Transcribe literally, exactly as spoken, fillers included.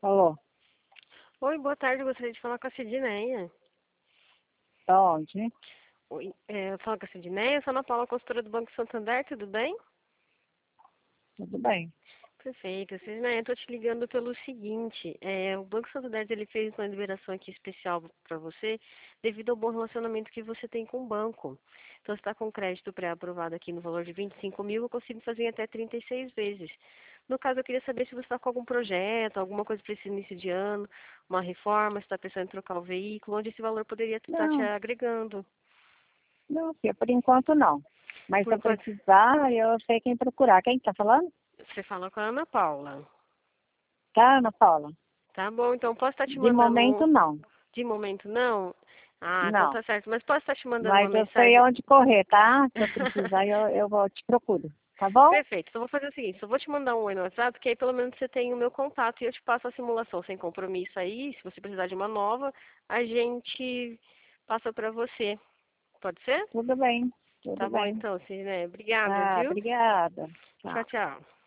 Alô, Oi, boa tarde. Gostaria de falar com a Cidineia. da onde? Oi, é, eu falo com a Cidineia, eu sou a Ana Paula, consultora do Banco Santander, tudo bem? Tudo bem. Perfeito. Cidineia, eu estou te ligando pelo seguinte, é, o Banco Santander ele fez uma liberação aqui especial para você, devido ao bom relacionamento que você tem com o banco. Então, você está com crédito pré-aprovado aqui no valor de vinte e cinco mil, eu consigo fazer em até trinta e seis vezes. No caso, eu queria saber se você está com algum projeto, alguma coisa para esse início de ano, uma reforma, se está pensando em trocar o veículo, onde esse valor poderia estar te Não, agregando. não, filha, por enquanto não. Mas se Por eu enquanto, precisar, eu sei quem procurar. Quem tá falando? você fala com a Ana Paula. Tá, Ana Paula? Tá bom, então posso estar te De mandando momento, um... não. De momento não? Ah, então Não. tá certo. Mas posso estar te mandando uma Mas eu sei mensagem? onde correr, tá? Se eu precisar, eu, eu vou te procuro. Tá bom? Perfeito. Então vou fazer o seguinte, eu vou te mandar um oi no WhatsApp, que aí pelo menos você tem o meu contato e eu te passo a simulação sem compromisso aí. Se você precisar de uma nova, a gente passa pra você. Pode ser? Tudo bem. Tudo Tá bom bem. então, Cirne. Obrigada, Tá, viu? obrigada. Tchau, Tchau. tchau.